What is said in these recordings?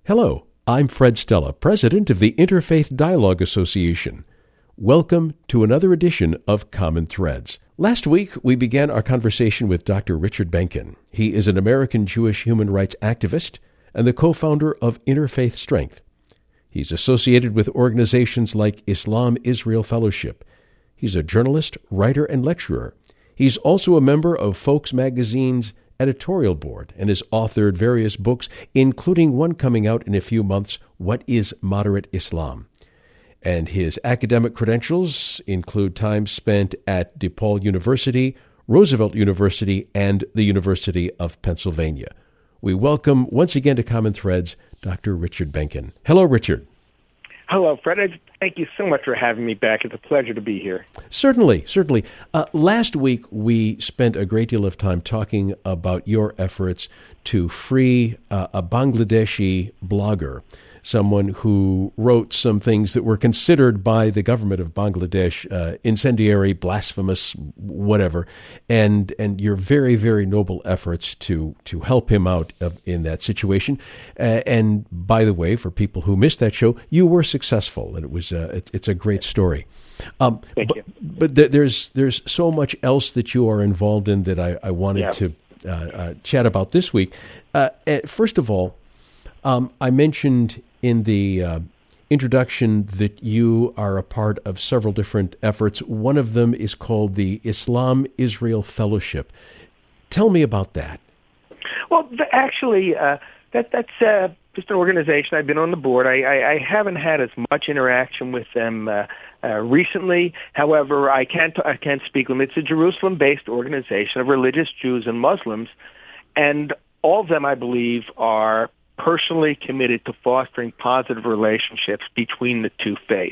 Hello, I'm Fred Stella, president of the Interfaith Dialogue Association. Welcome to another edition of Common Threads. Last week, we began our conversation with Dr. Richard Benkin. He is an American Jewish human rights activist and the co-founder of Interfaith Strength. He's associated with organizations like Islam-Israel Fellowship. He's a journalist, writer, and lecturer. He's also a member of Folks Magazine's editorial board and has authored various books, including one coming out in a few months, What is Moderate Islam? And his academic credentials include time spent at DePaul University, Roosevelt University, and the University of Pennsylvania. We welcome once again to Common Threads, Dr. Richard Benkin. Hello, Richard. Hello, Fred. Thank you so much for having me back. It's a pleasure to be here. Certainly. Last week, we spent a great deal of time talking about your efforts to free a Bangladeshi blogger, someone who wrote some things that were considered by the government of Bangladesh incendiary, blasphemous, whatever, and your very, very noble efforts to help him out in that situation. And by the way, for people who missed that show, you were successful, and it was it's a great story. Thank you. But there's so much else that you are involved in that I wanted to chat about this week. First of all, I mentioned in the introduction that you are a part of several different efforts. One of them is called the Islam-Israel Fellowship. Tell me about that. Well, actually, that's just an organization. I've been on the board. I haven't had as much interaction with them recently. However, I can speak on it. It's a Jerusalem-based organization of religious Jews and Muslims, and all of them, I believe, are personally committed to fostering positive relationships between the two faiths.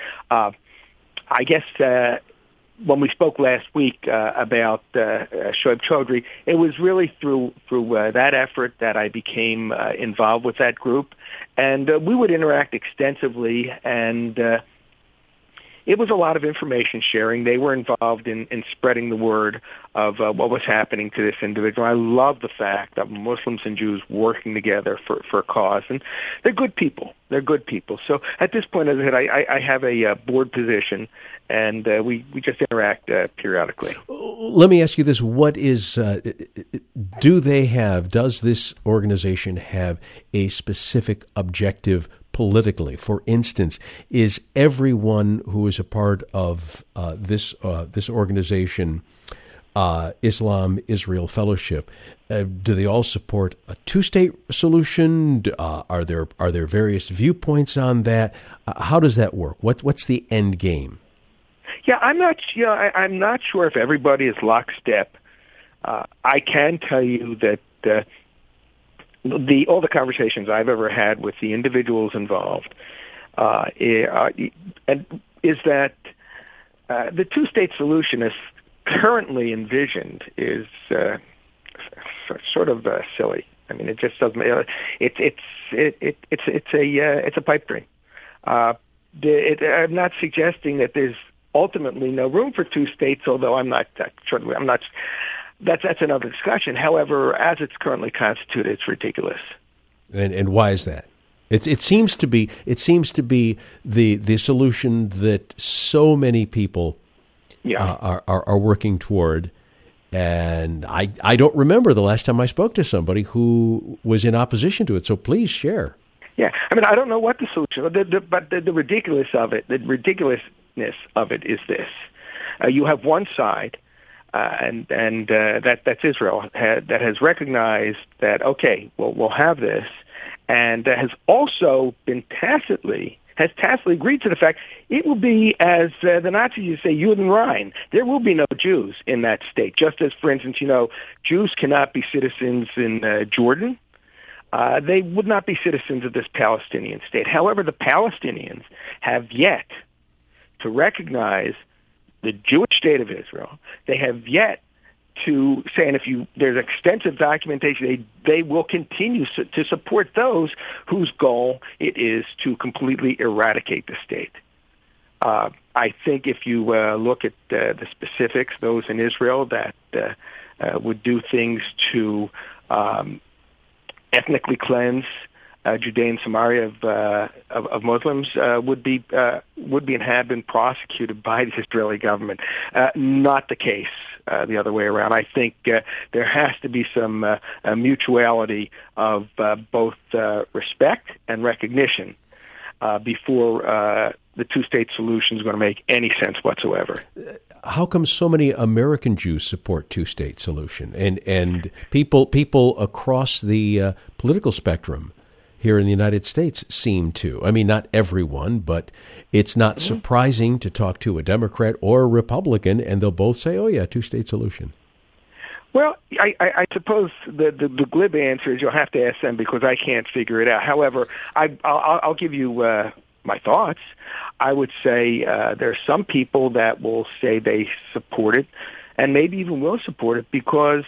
I guess when we spoke last week about Shoaib Chaudhry, it was really through that effort that I became involved with that group, and we would interact extensively, and it was a lot of information sharing. They were involved in spreading the word of what was happening to this individual. I love the fact of Muslims and Jews working together for a cause, and they're good people. They're good people. So at this point, as I said, I have a board position, and we just interact periodically. Let me ask you this. What is, does this organization have a specific objective politically? For instance, is everyone who is a part of this organization, Islam-Israel Fellowship, do they all support a two-state solution? Are there various viewpoints on that? How does that work? What's the end game? Yeah, I'm not sure if everybody is lockstep. I can tell you that all the conversations I've ever had with the individuals involved is that the two-state solution is currently envisioned is sort of silly. I mean, it just doesn't. It's a pipe dream. I'm not suggesting that there's ultimately no room for two states, although I'm not. That's another discussion. However, as it's currently constituted, it's ridiculous. And why is that? It seems to be the solution that so many people are working toward. And I don't remember the last time I spoke to somebody who was in opposition to it. So please share. Yeah, I mean, I don't know what the solution, but the ridiculousness of it is this: you have one side. And that's Israel that has recognized that, okay, well, we'll have this, and has also been tacitly agreed to the fact it will be, as the Nazis used to say, Juden rein. There will be no Jews in that state. Just as, for instance, Jews cannot be citizens in Jordan. They would not be citizens of this Palestinian state. However, the Palestinians have yet to recognize the Jewish state of Israel. They have yet to say, and there's extensive documentation, they will continue to support those whose goal it is to completely eradicate the state. I think if you look at the specifics, those in Israel that would do things to ethnically cleanse Judea and Samaria of Muslims would be and have been prosecuted by the Israeli government. Not the case the other way around. I think there has to be some mutuality of both respect and recognition before the two-state solution is going to make any sense whatsoever. How come so many American Jews support two-state solution, and people across the political spectrum here in the United States seem to? I mean, not everyone, but it's not surprising to talk to a Democrat or a Republican, and they'll both say, "Oh yeah, two-state solution." Well, I suppose the glib answer is you'll have to ask them because I can't figure it out. However, I'll give you my thoughts. I would say there are some people that will say they support it and maybe even will support it because,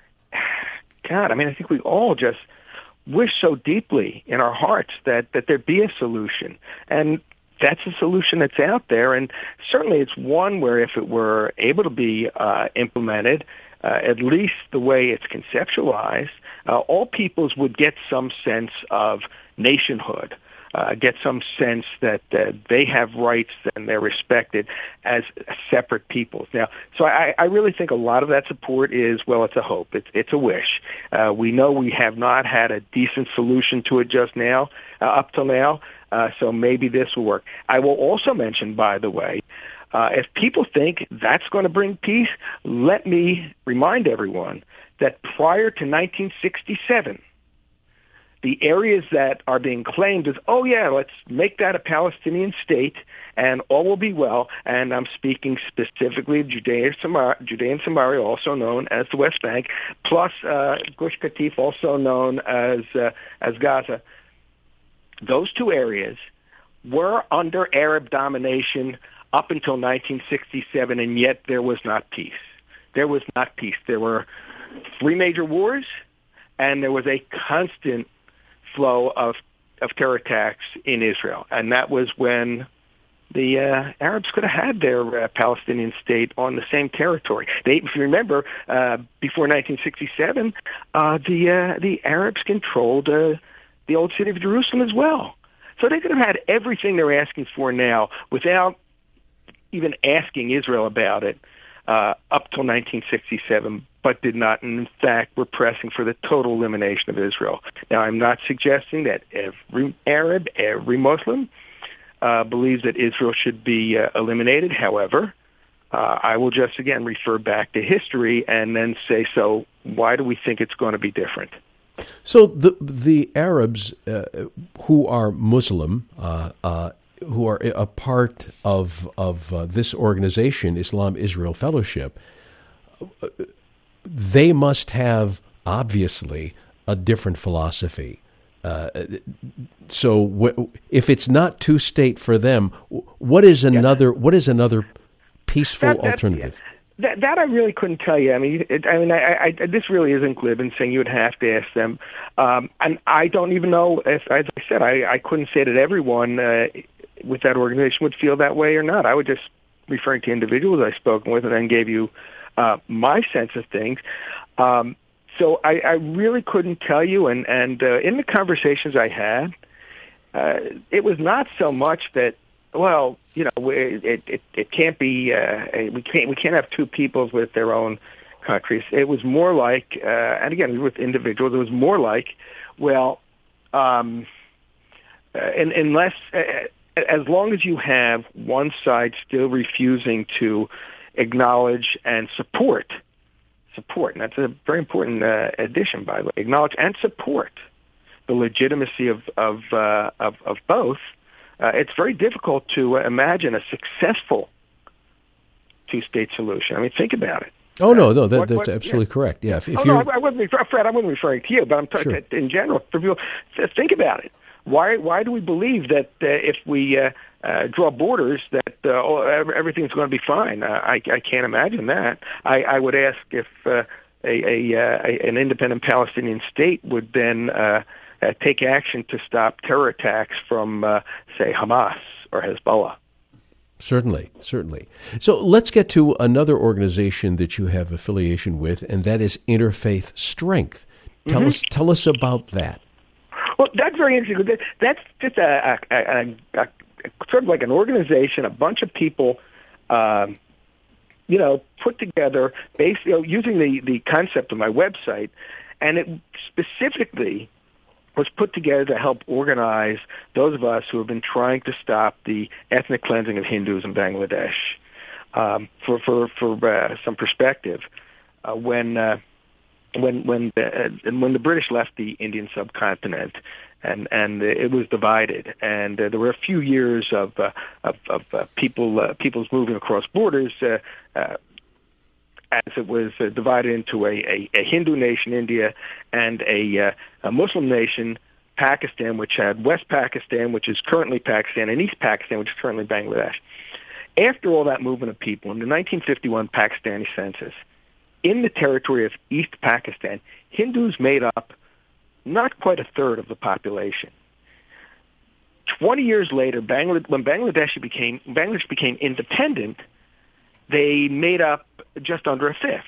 God, I mean, I think we all just wish so deeply in our hearts that there be a solution. And that's a solution that's out there. And certainly it's one where if it were able to be implemented, at least the way it's conceptualized, all peoples would get some sense of nationhood, get some sense that they have rights and they're respected as separate peoples. Now, so I really think a lot of that support is, well, it's a hope. It's a wish. We know we have not had a decent solution to it just now, up till now, so maybe this will work. I will also mention, by the way, if people think that's going to bring peace, let me remind everyone that prior to 1967, the areas that are being claimed as, oh yeah, let's make that a Palestinian state and all will be well, and I'm speaking specifically of Judea and Samaria, also known as the West Bank, plus Gush Katif, also known as Gaza. Those two areas were under Arab domination up until 1967, and yet there was not peace. There was not peace. There were 3 major wars, and there was a constant flow of terror attacks in Israel. And that was when the Arabs could have had their Palestinian state on the same territory. If you remember, before 1967, the Arabs controlled the old city of Jerusalem as well. So they could have had everything they're asking for now without even asking Israel about it up till 1967, but did not. And in fact, were pressing for the total elimination of Israel. Now, I'm not suggesting that every Arab, every Muslim believes that Israel should be eliminated. However, I will just, again, refer back to history and then say, so why do we think it's going to be different? So the Arabs who are Muslim, who are a part of this organization, Islam Israel Fellowship, they must have, obviously, a different philosophy. So if it's not two-state for them, what is another peaceful alternative? That I really couldn't tell you. I mean, this really isn't glib in saying you would have to ask them. And I don't even know if, as I said, I couldn't say that everyone with that organization would feel that way or not. I would just referring to individuals I've spoken with and then gave you my sense of things. So I really couldn't tell you. And in the conversations I had, it was not so much that, well, you know, it can't be. We can't have two peoples with their own countries. It was more like, and again, with individuals, it was more like, well, unless as long as you have one side still refusing to acknowledge and support, and that's a very important addition, by the way, acknowledge and support the legitimacy of both. It's very difficult to imagine a successful two-state solution. I mean, think about it. Oh, no, that's absolutely correct. Yeah. Fred, I wasn't referring to you, but I'm talking in general. For people, think about it. Why do we believe that if we draw borders that everything's going to be fine? I can't imagine that. I would ask if an independent Palestinian state would then take action to stop terror attacks from, say, Hamas or Hezbollah. Certainly. So let's get to another organization that you have affiliation with, and that is Interfaith Strength. Tell us about that. Well, that's very interesting. That's just a sort of like an organization, a bunch of people, put together, basically using the concept of my website, and it specifically was put together to help organize those of us who have been trying to stop the ethnic cleansing of Hindus in Bangladesh. For some perspective, when the British left the Indian subcontinent, and it was divided, and there were a few years of people's moving across borders as it was divided into a Hindu nation, India, and a Muslim nation, Pakistan, which had West Pakistan, which is currently Pakistan, and East Pakistan, which is currently Bangladesh. After all that movement of people, in the 1951 Pakistani census, in the territory of East Pakistan, Hindus made up not quite a third of the population. 20 years later, when Bangladesh became independent, they made up just under a fifth.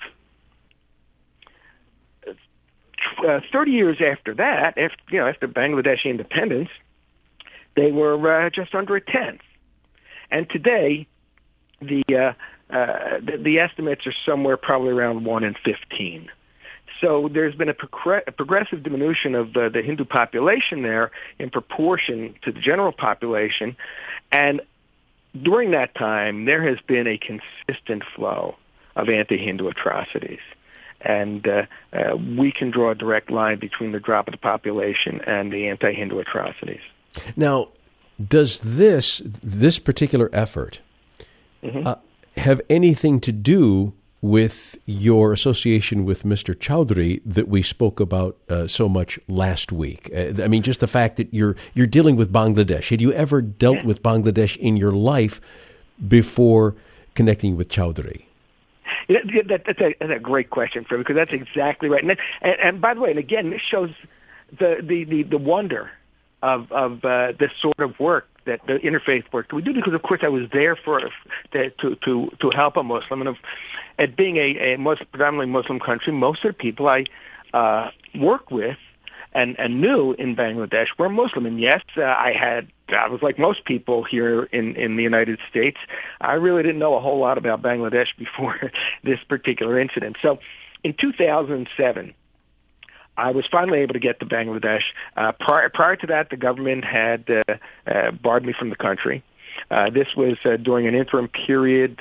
30 years after that, after Bangladeshi independence, they were just under a tenth. And today, the estimates are somewhere probably around 1 in 15. So there's been a progressive diminution of the Hindu population there in proportion to the general population, and during that time, there has been a consistent flow of anti-Hindu atrocities. And we can draw a direct line between the drop of the population and the anti-Hindu atrocities. Now, does this particular effort have anything to do with your association with Mr. Chowdhury that we spoke about so much last week? I mean, just the fact that you're dealing with Bangladesh. Had you ever dealt with Bangladesh in your life before connecting with Chowdhury? That's a great question, Fred, because that's exactly right. And by the way, and again, this shows the wonder of this sort of work, that the interfaith work we do, because of course I was there to help a Muslim, and it being a predominantly Muslim country, most of the people I worked with and knew in Bangladesh were Muslim. And yes, I was like most people here in the United States. I really didn't know a whole lot about Bangladesh before this particular incident. So in 2007, I was finally able to get to Bangladesh. Prior to that, the government had barred me from the country. This was during an interim period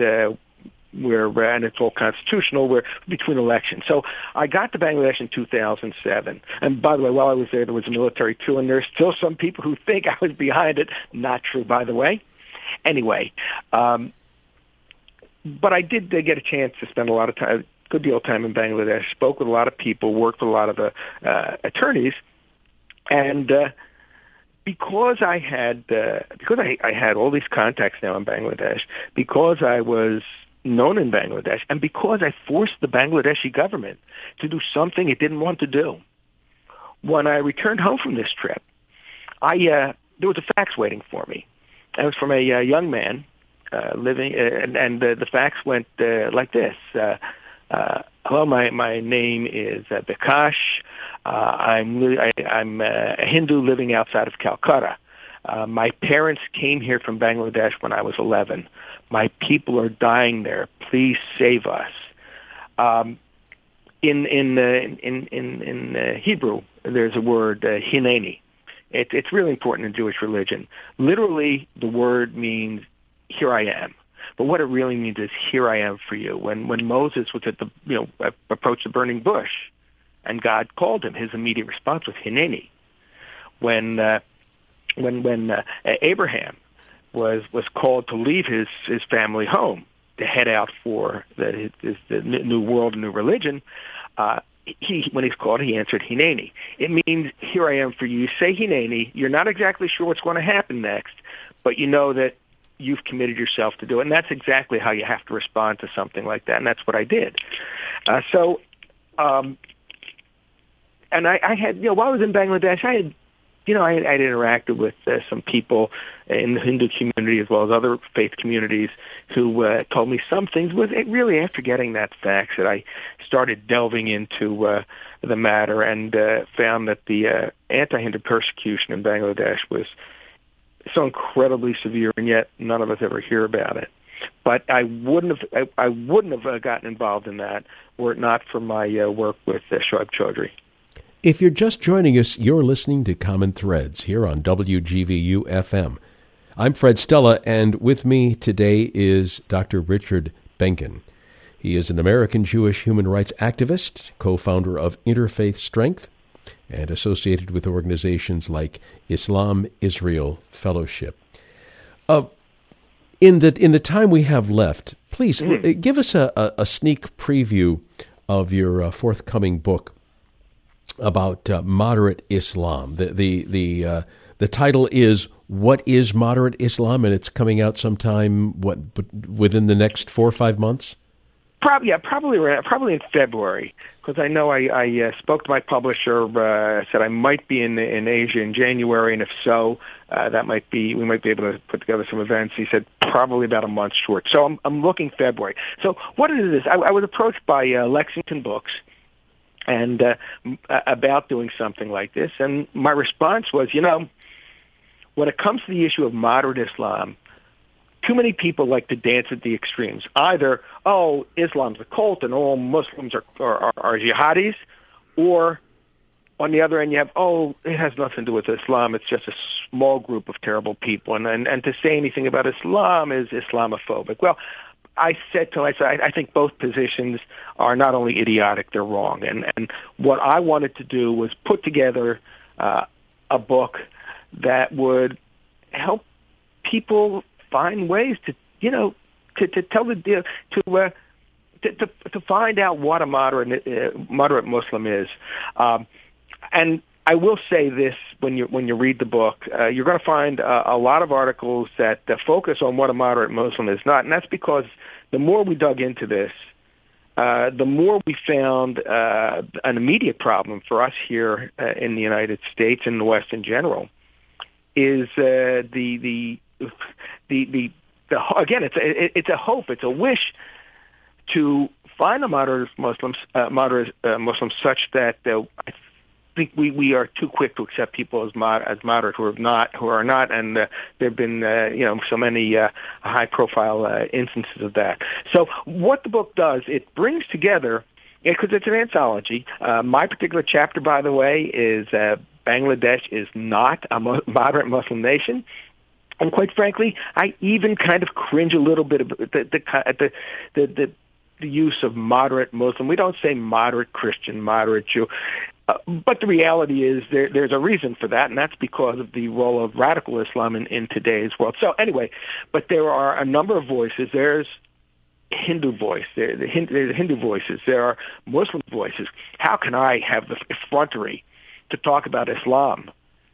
and it's all constitutional, where between elections. So I got to Bangladesh in 2007. And by the way, while I was there was a military coup, and there's still some people who think I was behind it. Not true, by the way. Anyway, but I did get a chance to spend a good deal of time in Bangladesh, spoke with a lot of people, worked with a lot of the attorneys, and because I had all these contacts now in Bangladesh, because I was known in Bangladesh, and because I forced the Bangladeshi government to do something it didn't want to do. When I returned home from this trip, there was a fax waiting for me. It was from a young man living, and the fax went like this. Hello, my name is Bikash. I'm a Hindu living outside of Calcutta. My parents came here from Bangladesh when I was 11. My people are dying there. Please save us. In Hebrew, there's a word hineni. It's really important in Jewish religion. Literally, the word means "here I am." But what it really means is, "Here I am for you." When Moses was approached the burning bush, and God called him, his immediate response was "hineni." When Abraham was called to leave his family home to head out for the new world, new religion, when he's called, he answered "hineni." It means, "Here I am for you." You say "hineni," you're not exactly sure what's going to happen next, but you know that you've committed yourself to do it. And that's exactly how you have to respond to something like that, and that's what I did. And I had, while I was in Bangladesh, I had I interacted with some people in the Hindu community as well as other faith communities who told me some things. Was it really after getting that fax that I started delving into the matter and found that the anti-Hindu persecution in Bangladesh was so incredibly severe, and yet none of us ever hear about it. But I wouldn't have gotten involved in that were it not for my work with Shoaib Chaudhry. If you're just joining us, you're listening to Common Threads here on WGVU FM. I'm Fred Stella, and with me today is Dr. Richard Benkin. He is an American Jewish human rights activist, co-founder of Interfaith Strength, and associated with organizations like Islam Israel Fellowship. In the time we have left, please give us a sneak preview of your forthcoming book about moderate Islam. The title is "What is Moderate Islam?" and it's coming out sometime within the next 4 or 5 months. Probably in February, because I know I spoke to my publisher. Said I might be in Asia in January, and if so, we might be able to put together some events. He said probably about a month short. So I'm looking February. So what it is, I was approached by Lexington Books and about doing something like this, and my response was, when it comes to the issue of moderate Islam, too many people like to dance at the extremes. Either, Islam's a cult and all Muslims are jihadis, or on the other end you have, it has nothing to do with Islam, it's just a small group of terrible people, and to say anything about Islam is Islamophobic. Well, I said to him, I think both positions are not only idiotic, they're wrong. And what I wanted to do was put together a book that would help people find ways to tell the deal, to find out what a moderate Muslim is. And I will say this: when you read the book, you're going to find a lot of articles that focus on what a moderate Muslim is not, and that's because the more we dug into this, the more we found an immediate problem for us here in the United States and the West in general is it's a hope, it's a wish to find a moderate Muslim such that I think we are too quick to accept people as moderate who are not, and there have been so many high profile instances of that. So what the book does, it brings together, because it's an anthology. My particular chapter, by the way, is Bangladesh is not a moderate Muslim nation. And quite frankly, I even kind of cringe a little bit about the use of moderate Muslim. We don't say moderate Christian, moderate Jew. But the reality is there's a reason for that, and that's because of the role of radical Islam in today's world. So anyway, but there are a number of voices. There's Hindu voice. There's Hindu voices. There are Muslim voices. How can I have the effrontery to talk about Islam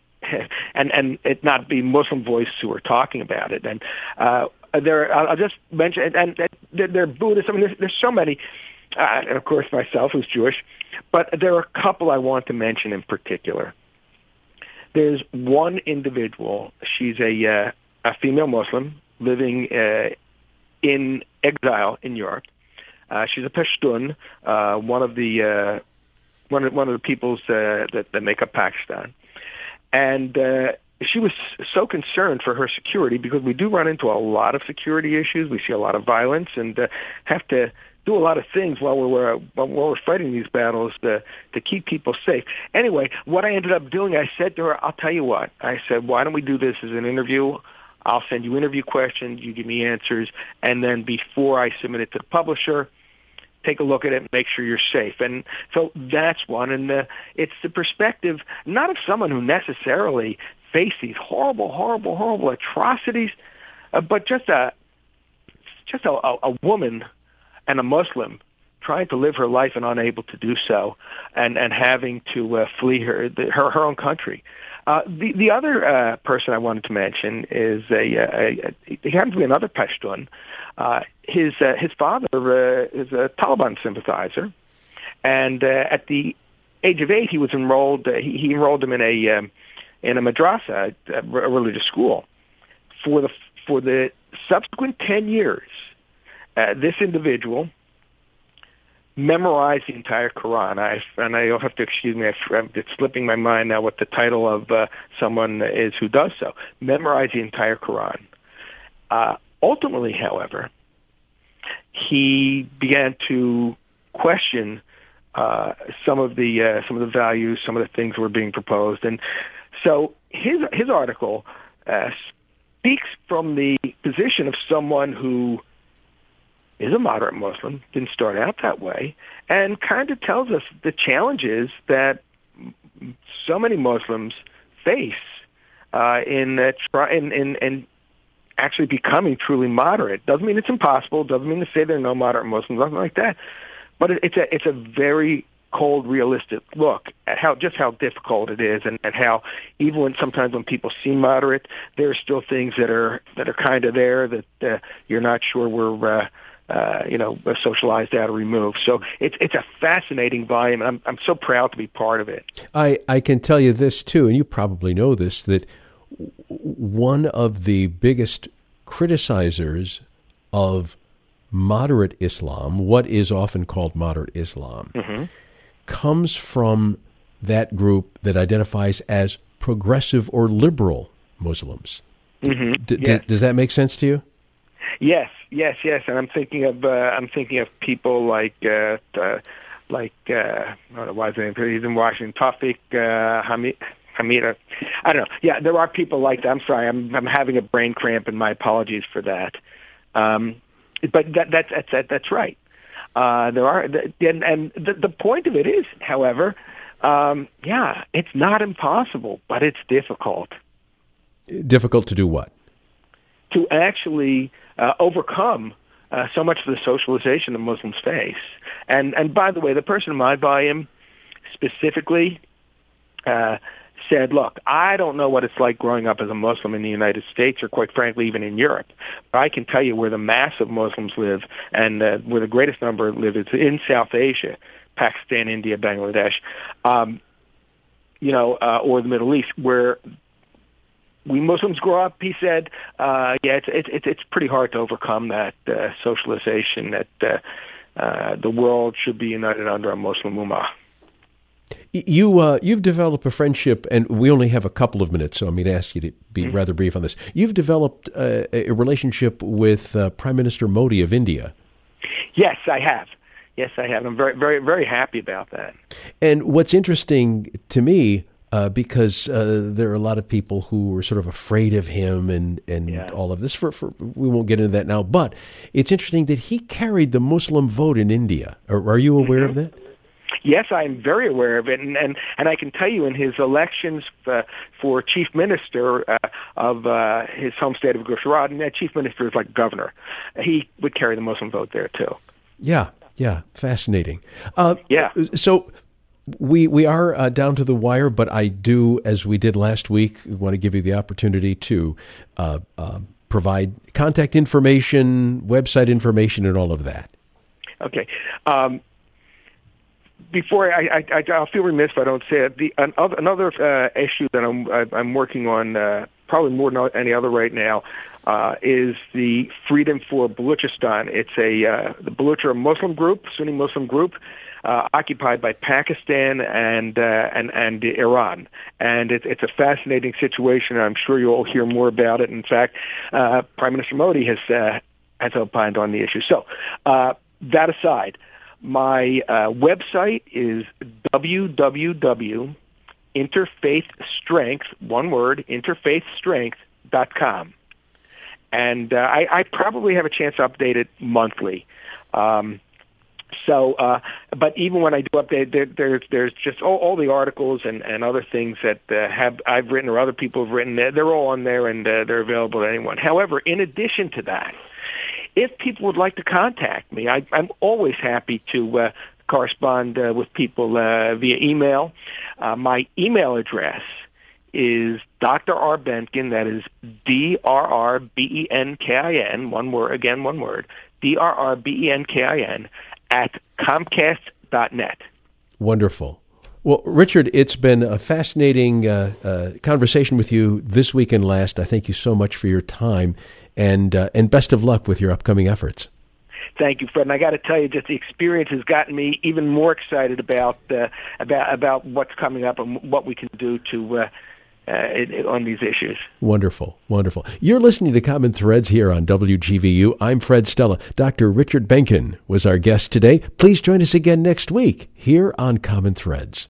and it not be Muslim voices who are talking about it? And I'll just mention, and there are Buddhists. I mean, there's so many. And of course, myself who's Jewish, but there are a couple I want to mention in particular. There's one individual. She's a female Muslim living in exile in Europe. She's a Pashtun, one of the peoples that make up Pakistan, and she was so concerned for her security because we do run into a lot of security issues. We see a lot of violence and have to do a lot of things while we're fighting these battles to keep people safe. Anyway, what I ended up doing, I said to her, I'll tell you what. I said, why don't we do this as an interview? I'll send you interview questions, you give me answers, and then before I submit it to the publisher, take a look at it and make sure you're safe. And so that's one. And it's the perspective not of someone who necessarily faced these horrible atrocities, but just a woman and a Muslim trying to live her life and unable to do so, and having to flee her own country. The other person I wanted to mention is he happens to be another Pashtun. His father is a Taliban sympathizer, and at the age of 8, he was enrolled. He enrolled him in in a madrasa, a religious school. For the subsequent 10 years, this individual memorized the entire Quran. You'll have to excuse me, it's slipping my mind now what the title of someone is who does so. Memorized the entire Quran. Ultimately, however, he began to question some of the values, some of the things that were being proposed, and so his article speaks from the position of someone who is a moderate Muslim, didn't start out that way, and kind of tells us the challenges that so many Muslims face in actually becoming truly moderate. Doesn't mean it's impossible. Doesn't mean to say there are no moderate Muslims, nothing like that. But it's a very cold, realistic look at how difficult it is, and how even sometimes when people seem moderate, there are still things that are kind of there that you're not sure were socialized out or removed. So it's a fascinating volume, and I'm so proud to be part of it. I can tell you this too, and you probably know this, that one of the biggest criticizers of moderate Islam, what is often called moderate Islam, comes from that group that identifies as progressive or liberal Muslims. Yes. Does that make sense to you? Yes, and I'm thinking of people like I don't know why his name. He's in Washington. Tawfiq Hamida. I don't know. Yeah, there are people like that. I'm sorry, I'm having a brain cramp, and my apologies for that. But that's right. There are, and the point of it is, however, it's not impossible, but it's difficult. Difficult to do what? To actually overcome so much of the socialization that Muslims face. And by the way, the person in my volume specifically said, look, I don't know what it's like growing up as a Muslim in the United States, or quite frankly, even in Europe. But I can tell you where the mass of Muslims live, and where the greatest number live is in South Asia, Pakistan, India, Bangladesh, or the Middle East, where we Muslims grow up. He said, it's pretty hard to overcome that socialization, that the world should be united under a Muslim Ummah. You've developed a friendship, and we only have a couple of minutes, so I'm going to ask you to be rather brief on this. You've developed a relationship with Prime Minister Modi of India. Yes, I have. I'm very, very, very happy about that. And what's interesting to me, because there are a lot of people who are sort of afraid of him and all of this. We won't get into that now, but it's interesting that he carried the Muslim vote in India. Are you aware of that? Yes, I'm very aware of it, and I can tell you in his elections for chief minister of his home state of Gujarat, and that chief minister is like governor, he would carry the Muslim vote there too. Yeah, fascinating. So we are down to the wire, but I do, as we did last week, want to give you the opportunity to provide contact information, website information, and all of that. Okay. Before I'll feel remiss if I don't say it. Another issue that I'm working on, probably more than any other right now, is the Freedom for Baluchistan. It's the Baluch are a Muslim group, Sunni Muslim group, occupied by Pakistan and Iran, and it's a fascinating situation. I'm sure you'll hear more about it. In fact, Prime Minister Modi has opined on the issue. So that aside, my website is www.interfaithstrength, one word, interfaithstrength.com. And I probably have a chance to update it monthly. But even when I do update, there's just all the articles and other things that I've written or other people have written. They're all on there, and they're available to anyone. However, in addition to that, if people would like to contact me, I'm always happy to correspond with people via email. My email address is Dr. R. Benkin, that is DRRBENKIN, one word, DRRBENKIN, at Comcast.net. Wonderful. Well, Richard, it's been a fascinating conversation with you this week and last. I thank you so much for your time, and best of luck with your upcoming efforts. Thank you, Fred. And I got to tell you, just the experience has gotten me even more excited about what's coming up and what we can do to on these issues. Wonderful, wonderful. You're listening to Common Threads here on WGVU. I'm Fred Stella. Dr. Richard Benkin was our guest today. Please join us again next week here on Common Threads.